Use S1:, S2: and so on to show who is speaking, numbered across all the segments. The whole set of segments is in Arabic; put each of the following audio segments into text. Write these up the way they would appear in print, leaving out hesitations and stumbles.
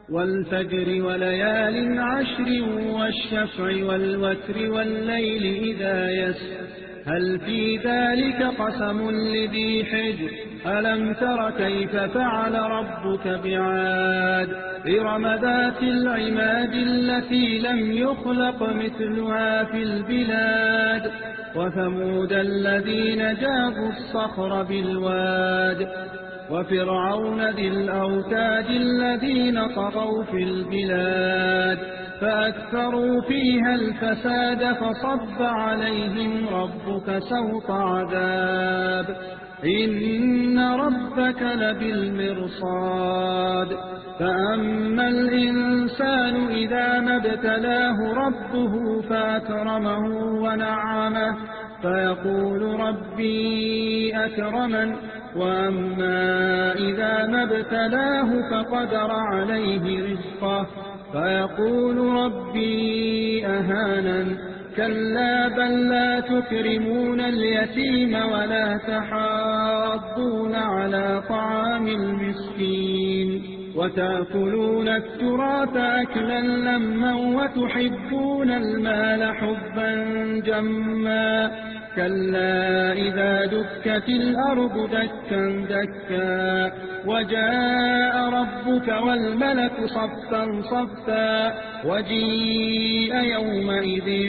S1: والفجر وليال عشر والشفع والوتر والليل إذا يسر هل في ذلك قسم لذي حجر ألم تر كيف فعل ربك بعاد إرم ذات العماد التي لم يخلق مثلها في البلاد وثمود الذين جابوا الصخر بالواد وفرعون ذي الأوتاد الذين طغوا في البلاد فأكثروا فيها الفساد فصب عليهم ربك سوط عذاب إن ربك لبالمرصاد فأما الإنسان إذا ما ابتلاه ربه فأكرمه ونعمه فيقول ربي أكرمن وأما إذا ما ابتلاه فقدر عليه رزقه فيقول ربي أهانن كلا بل لا تكرمون اليتيم ولا تحاضون على طعام المسكين وتأكلون التراث أكلا لما وتحبون المال حبا جما كلا إذا دكت الأرض دكا دكا وجاء ربك والملك صفا صفا وجيء يومئذ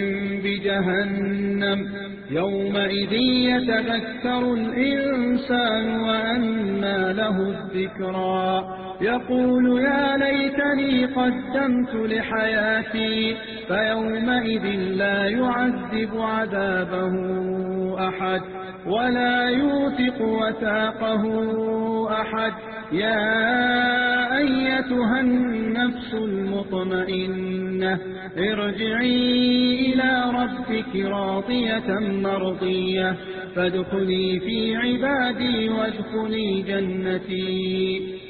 S1: بجهنم يومئذ يتذكر الإنسان وأنى له الذكرى يقول يا ليتني قدمت لحياتي فيومئذ لا يعذب عذابه أحد ولا يوثق وثاقه أحد يا أيتها النفس المطمئنة ارجعي إلى ربك راضية مرضية فادخلي في عبادي وادخلي جنتي